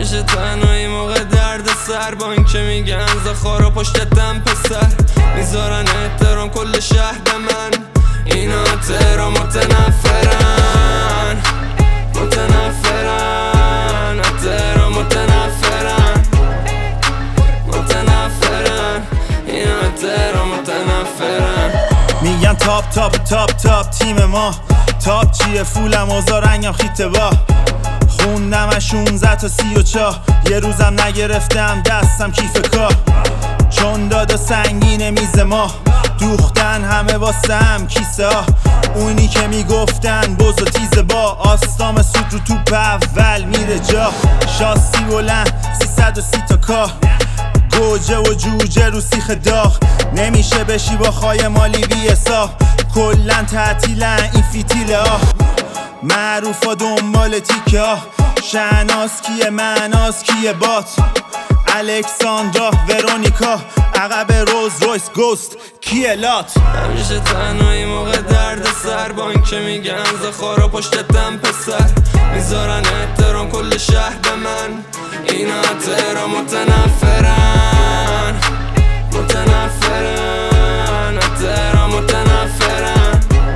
همیشه تنهایی موقع درد سر، با این که میگن زخارا پشتتم پسر، میذارن احترام کل شهر به من. اینا تهران متنفرن، متنفرن، تهران متنفرن، متنفرن، اینا تهران متنفرن. میگن تاپ تاپ تاپ تاپ تیم ما، تاپ چیه فولم اوزا رنگم خیته با، خوندم 16 تا 34، یه روزم نگرفتم دستم کیف کار، چون دادا سنگین میز ما، دوختن همه واسم کیسه ها، اونی که میگفتن بز و تیز با، آستام سود رو توپ اول میره جا، شاسی بلند 330 تا کار، گوجه و جوجه رو سیخ داغ، نمیشه بشی با خای مالی بیسا، کلن تعطیلن این فیتیله ها، معروفا دنبال تیکه ها، شهناز کیه معناز کیه بات، الکساندرا ورونیکا، عقب روز رویس گوست کیه لات. همیشه تنهایی موقع درد سر، با این که میگن زخارا پشتتم پسر، میذارن احترام کل شهر به من. اینا تهران متنفرن، متنفرن، تهران متنفرن،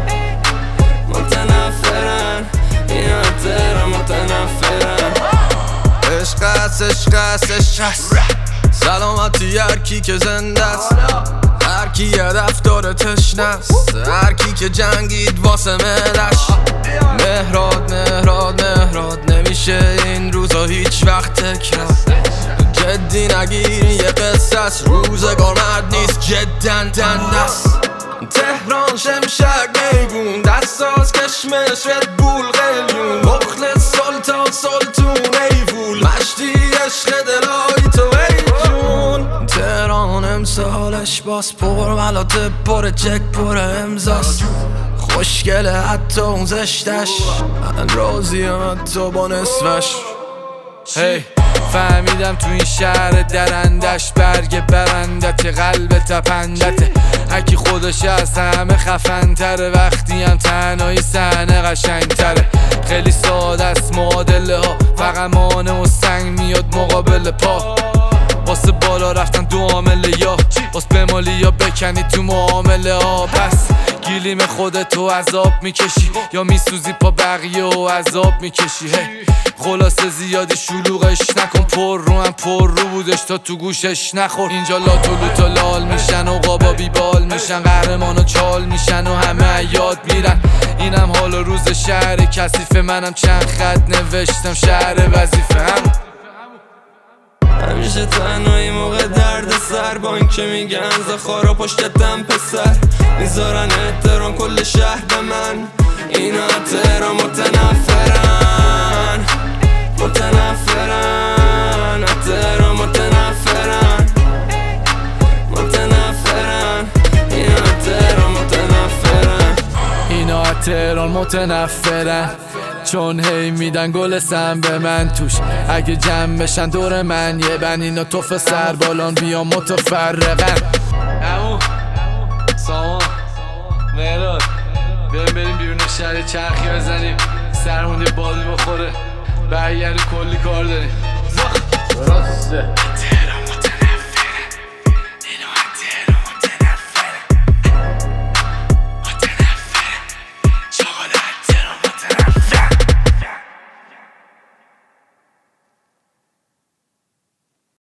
متنفرن، اینا تهران متنفرن. عشق است عشق است عشق است، سلامتی هر کی که زنده است، هر کی هدف داره تشنه است، هر کی که جنگید واسه ملش. مهراد مهراد مهراد، نمیشه این روزا هیچ وقت تکرار، جدی نگیر یه قصه است، روزگار مرد نیست جدن دند است. تهران شمشک میگون، دستاز کشمش ردبول قلیون، مخلص سلطان سلطون ایفول، مشتی عشق دلایی تو ای جون. تهران امسالش باز پر ملاته پر چک پر امضاست، خوشگله حتی اون زشتش، من راضیم حتی با نصفش. هی فهمیدم تو این شهر درندش، برگ برندت قلب تپندته، هکی خودش از همه خفن تره، وقتی هم تنهایی صحنه قشنگ تره، خیلی ساده است معادله ها، فقط مانع و سنگ میاد مقابل پا، واسه بالا رفتن دو عامله، یا واسه بمالی یا بکنی تو معامله ها. پس گیلیم خودتو عذاب میکشی، یا میسوزی پا بقیه و عذاب میکشی. هی خلاصه زیادی شلوغش نکن، پر رو هم پر رو بودش تا تو گوشش نخور. اینجا لاتولو تا لال میشن و قابا بیبال میشن، قهرمان و چال میشن و همه یاد میرن. اینم حال و روز شهر کثیف، منم چند خط نوشتم شهر وظیفه هم. همیشه تنهایی موقع درد سر، با این که میگن زخارا پشتتم پسر، میذارن احترام کل شهر به من. اینا تهران متنفرن، متنفرن، تهران متنفرن، متنفرن، اینا تهران متنفرن. اینا تهران متنفرن، چون هی میدن گل سم به من توش، اگه جمع بشن دور من یه بند، اینا توف سر بالان بیان متفرقن. امو سامان مهراد، بریم بیرون شهر چرخی بزنیم، سرمون یه بادی بخوره، برگردیم کلی کار داریم. درسته.